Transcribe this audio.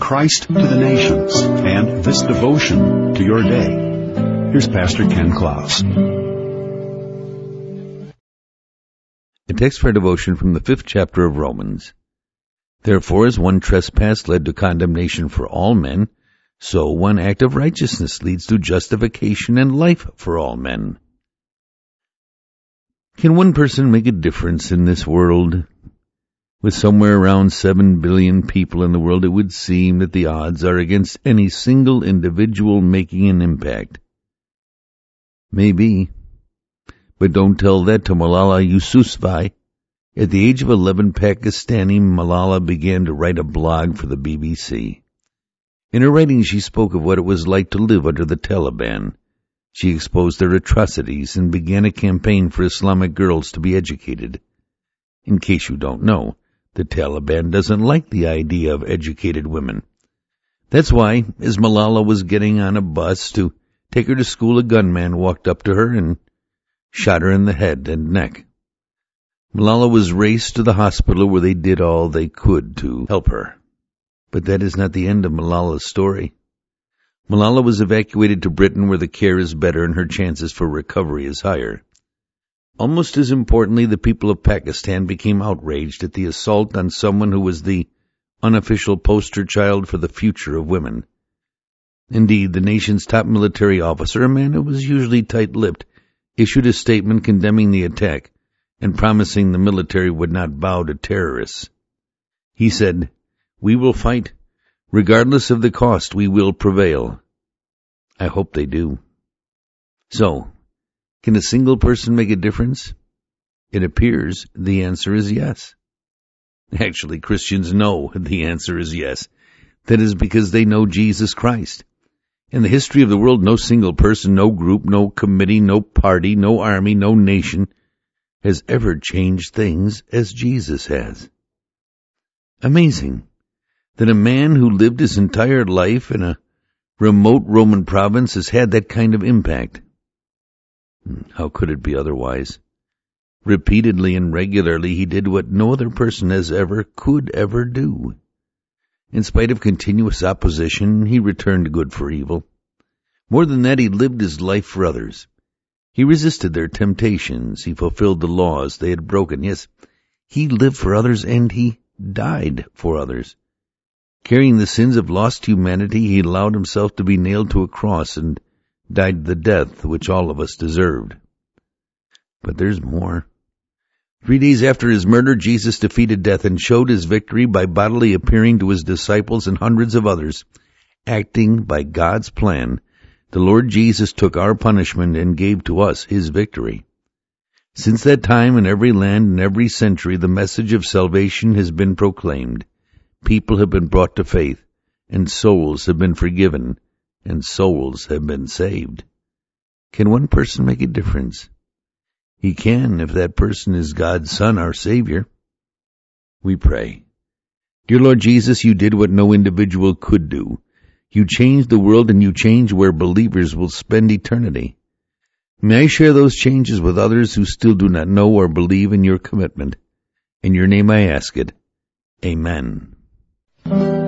Christ to the nations and this devotion to your day. Here's Pastor Ken Klaus. A text for devotion from the 5th chapter of Romans. Therefore, as one trespass led to condemnation for all men, so one act of righteousness leads to justification and life for all men. Can one person make a difference in this world? With somewhere around 7 billion people in the world, it would seem that the odds are against any single individual making an impact. Maybe. But don't tell that to Malala Yousafzai. At the age of 11, Pakistani Malala began to write a blog for the BBC. In her writing, she spoke of what it was like to live under the Taliban. She exposed their atrocities and began a campaign for Islamic girls to be educated. In case you don't know, the Taliban doesn't like the idea of educated women. That's why, as Malala was getting on a bus to take her to school, a gunman walked up to her and shot her in the head and neck. Malala was raced to the hospital where they did all they could to help her. But that is not the end of Malala's story. Malala was evacuated to Britain where the care is better and her chances for recovery is higher. Almost as importantly, the people of Pakistan became outraged at the assault on someone who was the unofficial poster child for the future of women. Indeed, the nation's top military officer, a man who was usually tight-lipped, issued a statement condemning the attack and promising the military would not bow to terrorists. He said, "We will fight. Regardless of the cost, we will prevail." I hope they do. So, can a single person make a difference? It appears the answer is yes. Actually, Christians know the answer is yes. That is because they know Jesus Christ. In the history of the world, no single person, no group, no committee, no party, no army, no nation has ever changed things as Jesus has. Amazing that a man who lived his entire life in a remote Roman province has had that kind of impact. How could it be otherwise? Repeatedly and regularly, he did what no other person could ever do. In spite of continuous opposition, he returned good for evil. More than that, he lived his life for others. He resisted their temptations. He fulfilled the laws they had broken. Yes, he lived for others and he died for others. Carrying the sins of lost humanity, he allowed himself to be nailed to a cross and died the death which all of us deserved. But there's more. 3 days after his murder, Jesus defeated death and showed his victory by bodily appearing to his disciples and hundreds of others. Acting by God's plan, the Lord Jesus took our punishment and gave to us his victory. Since that time, in every land and every century, the message of salvation has been proclaimed. People have been brought to faith, and souls have been forgiven, and souls have been saved. Can one person make a difference? He can if that person is God's Son, our Savior. We pray. Dear Lord Jesus, you did what no individual could do. You changed the world and you change where believers will spend eternity. May I share those changes with others who still do not know or believe in your commitment. In your name I ask it. Amen.